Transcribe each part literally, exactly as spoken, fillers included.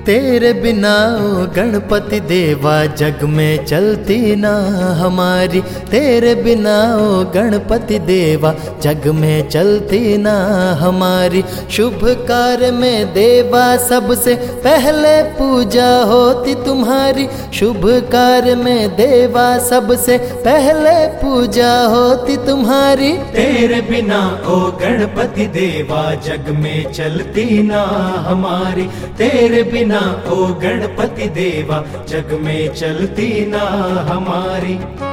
तेरे बिना ओ गणपति देवा जग में चलती ना हमारी। तेरे बिना ओ गणपति देवा जग में चलती ना हमारी। शुभ कार्य में देवा सबसे पहले पूजा होती तुम्हारी। शुभ कार्य में देवा सबसे पहले पूजा होती तुम्हारी। तेरे बिना ओ गणपति देवा जग में चलती ना हमारी। तेरे बिना ओ गणपति देवा जग में चलती ना हमारी।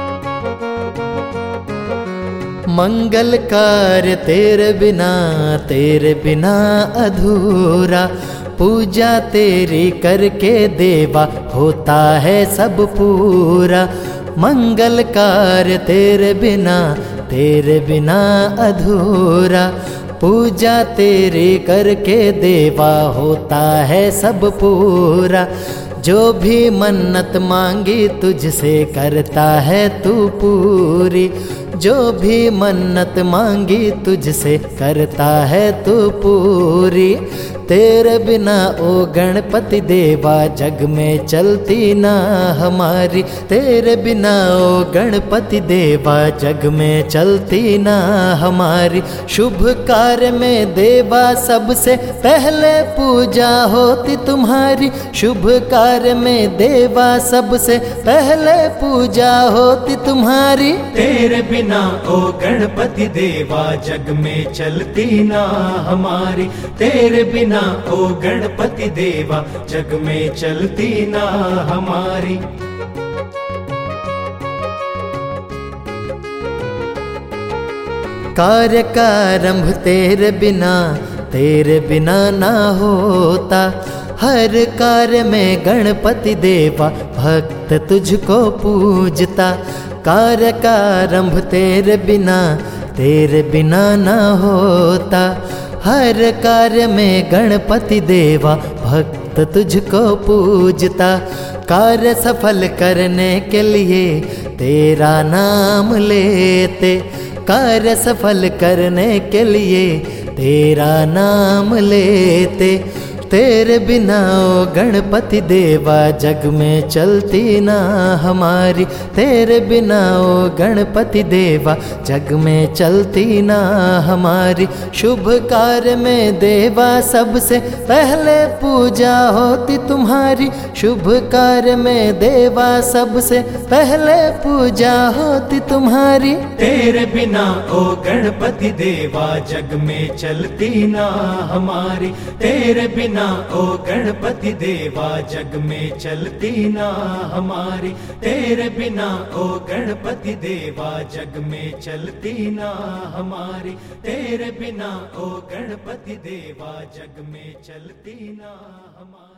मंगल कार्य तेरे बिना तेरे बिना अधूरा। पूजा तेरी करके देवा होता है सब पूरा। मंगल कार्य तेरे बिना तेरे बिना अधूरा। पूजा तेरी करके देवा होता है सब पूरा। जो भी मन्नत मांगी तुझसे करता है तू पूरी। जो भी मन्नत मांगी तुझसे करता है तू पूरी। तेरे बिना ओ गणपति देवा जग में चलती ना हमारी। तेरे बिना ओ गणपति देवा जग में चलती ना हमारी। शुभ कार्य में देवा सबसे पहले पूजा होती तुम्हारी। शुभ कार्य में देवा सबसे पहले पूजा होती तुम्हारी। तेरे बिना ओ गणपति देवा जग में चलती ना हमारी। तेरे बिना ओ गणपति देवा जग में चलती ना हमारी। कार्य का आरंभ तेरे बिना तेरे बिना ना होता। हर कार्य में गणपति देवा भक्त तुझको पूजता। कार्य का आरंभ तेरे बिना तेरे बिना ना होता। हर कार्य में गणपति देवा भक्त तुझको पूजता। कार्य सफल करने के लिए तेरा नाम लेते। कार्य सफल करने के लिए तेरा नाम लेते। तेरे बिना ओ गणपति देवा जग में चलती ना हमारी। तेरे बिना ओ गणपति देवा जग में चलती ना हमारी। शुभ कार्य में देवा सबसे पहले पूजा होती तुम्हारी। शुभ कार्य में देवा सबसे पहले पूजा होती तुम्हारी। तेरे बिना ओ गणपति देवा जग में चलती ना हमारी। तेरे बिना ओ गणपति देवा जग में चलती ना हमारी। तेरे बिना ओ गणपति देवा जग में चलती ना हमारी। तेरे बिना ओ गणपति देवा जग में चलती ना हमारी।